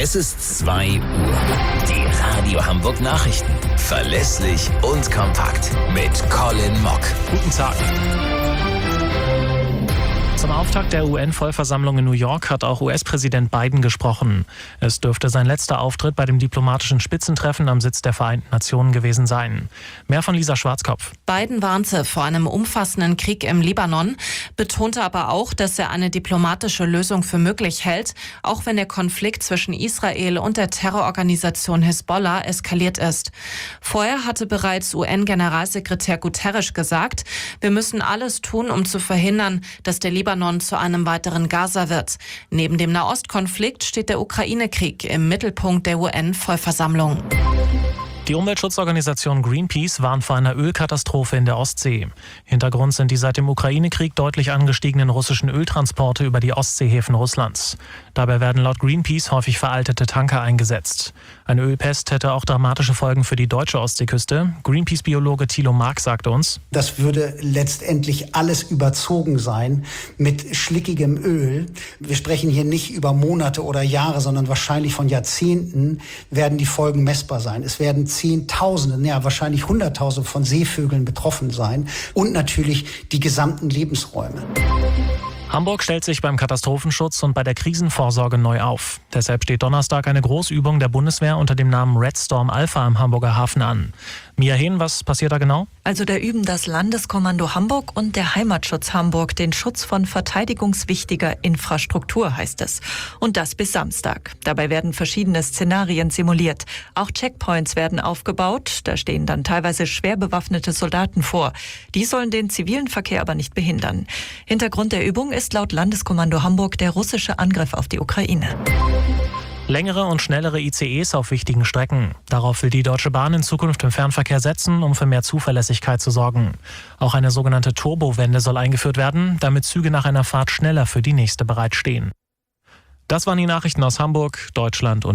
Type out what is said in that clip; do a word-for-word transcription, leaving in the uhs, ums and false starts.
Es ist zwei Uhr. Die Radio Hamburg Nachrichten. Verlässlich und kompakt. Mit Colin Mock. Guten Tag. Zum Auftakt der U N-Vollversammlung in New York hat auch U S-Präsident Biden gesprochen. Es dürfte sein letzter Auftritt bei dem diplomatischen Spitzentreffen am Sitz der Vereinten Nationen gewesen sein. Mehr von Lisa Schwarzkopf. Biden warnte vor einem umfassenden Krieg im Libanon, betonte aber auch, dass er eine diplomatische Lösung für möglich hält, auch wenn der Konflikt zwischen Israel und der Terrororganisation Hisbollah eskaliert ist. Vorher hatte bereits U N-Generalsekretär Guterres gesagt, wir müssen alles tun, um zu verhindern, dass der Libanon zu einem weiteren Gaza wird. Neben dem Nahostkonflikt steht der Ukraine-Krieg im Mittelpunkt der U N-Vollversammlung. Die Umweltschutzorganisation Greenpeace warnt vor einer Ölkatastrophe in der Ostsee. Hintergrund sind die seit dem Ukraine-Krieg deutlich angestiegenen russischen Öltransporte über die Ostseehäfen Russlands. Dabei werden laut Greenpeace häufig veraltete Tanker eingesetzt. Eine Ölpest hätte auch dramatische Folgen für die deutsche Ostseeküste. Greenpeace-Biologe Thilo Mark sagte uns: Das würde letztendlich alles überzogen sein mit schlickigem Öl. Wir sprechen hier nicht über Monate oder Jahre, sondern wahrscheinlich von Jahrzehnten werden die Folgen messbar sein. Es werden Zehntausende, ja wahrscheinlich Hunderttausende von Seevögeln betroffen sein und natürlich die gesamten Lebensräume. Hamburg stellt sich beim Katastrophenschutz und bei der Krisenvorsorge neu auf. Deshalb steht Donnerstag eine Großübung der Bundeswehr unter dem Namen Red Storm Alpha am Hamburger Hafen an. Mia Hehn, was passiert da genau? Also da üben das Landeskommando Hamburg und der Heimatschutz Hamburg den Schutz von verteidigungswichtiger Infrastruktur, heißt es. Und das bis Samstag. Dabei werden verschiedene Szenarien simuliert. Auch Checkpoints werden aufgebaut. Da stehen dann teilweise schwer bewaffnete Soldaten vor. Die sollen den zivilen Verkehr aber nicht behindern. Hintergrund der Übung ist laut Landeskommando Hamburg der russische Angriff auf die Ukraine. Längere und schnellere I C Es auf wichtigen Strecken. Darauf will die Deutsche Bahn in Zukunft im Fernverkehr setzen, um für mehr Zuverlässigkeit zu sorgen. Auch eine sogenannte Turbowende soll eingeführt werden, damit Züge nach einer Fahrt schneller für die nächste bereitstehen. Das waren die Nachrichten aus Hamburg, Deutschland und